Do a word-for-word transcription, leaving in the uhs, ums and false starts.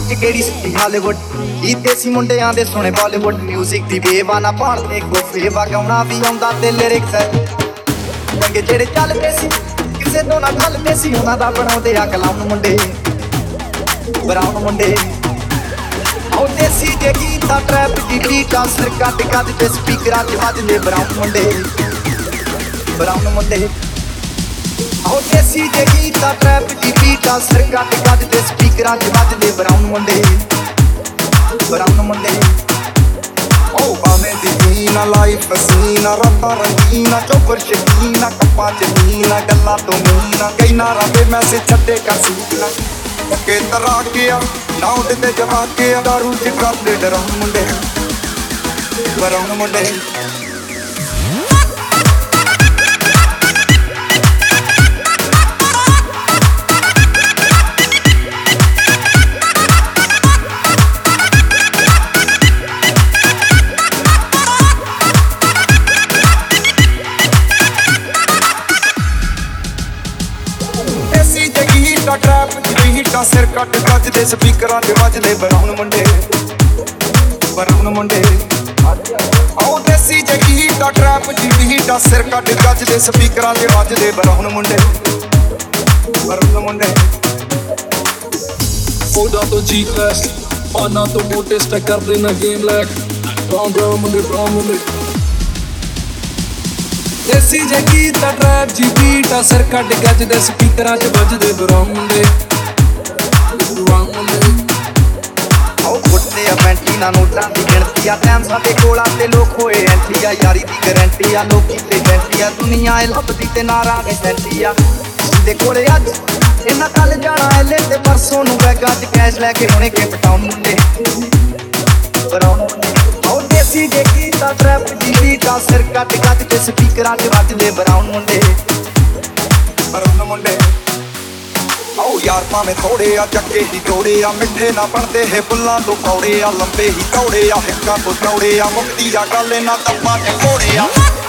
च केड़ी city Hollywood ई देसी मुंडियां दे सुने बॉलीवुड म्यूजिक दी बेवा ना भालदे गोफेवा गाउणा भी आउंदा ते लिरिक्स चंगे जेड़े चलदे सी किसे तो ना ढलदे सी उन्हां दा बनाउंदे आ कलाउन मुंडे ब्राउन मुंडे ओ देसी जे गीत आ ट्रैप दी बीट आ सिर कट कट ते स्पीकरां च वजदे ब्राउन मुंडे ब्राउन मुंडे ओ देसी जे गीत आ ट्रैप दी बीट आ सिर कट कट ते स्पीकरां च वजदे ब्राउन मुंडे ब्राउन मुंडे ओ भावें दी दीना लाइफ हसीना रातां रंगीना चोपर शकीना कप्पां च मीना गल्लां तो मीना कई ना रबे मैसेज छड्डे कर सीना के तरा के आ ना उड़दे जमा के आ दारू च करदे डराउन मुंडे ब्राउन मुंडे ट्रैप दी हिट्टां सिर कट कजदे स्पीकरां च वजदे ब्राउन मुंडे ब्राउन मुंडे आओ देसी जगी हिट्टां ट्रैप दी हिट्टां सिर कट कजदे स्पीकरां च वजदे ब्राउन मुंडे ब्राउन मुंडे Foda to G-Class पाना तो मोटे स्टैक कर देना गेम लैक ब्राउन ब्राउन मुंडे ब्राउन मुंडे देसी जे गीत आ ट्रैप जी बीट आ सिर कट गजदे स्पीकरां च वजदे ब्राउन मुंडे ब्राउन मुंडे ओ फुटदे आ पैंटी ना नोटां दी गिणती आ टैम साडे कोल आ ते लोक होए एंटी आ यारी दी गारंटी आ लोकी ते गैंटी आ दुनिया ए लभदी ते नारां दे सैंटी आ जिंदे कोले अज इन्हां कल जाना एले ते परसों नूं बैगां च कैश लैके हुणे के पटाउन मुंडे ब्राउन मुंडे ओ देसी जे गीत आ ट्रैप दी बीट आ सिर कट कट ते स्पीकरां च वजदे ब्राउन मुंडे ब्राउन मुंडे आओ यार भावें थोड़े आ चक्के ही जोड़े आ मिठे ना बनदे हे फुल्लां तो कौड़े आ लंबे ही दौड़े आ हिक्कां तो चौड़े आ मुक्ति आ गल ना तप्पां च घोड़े आ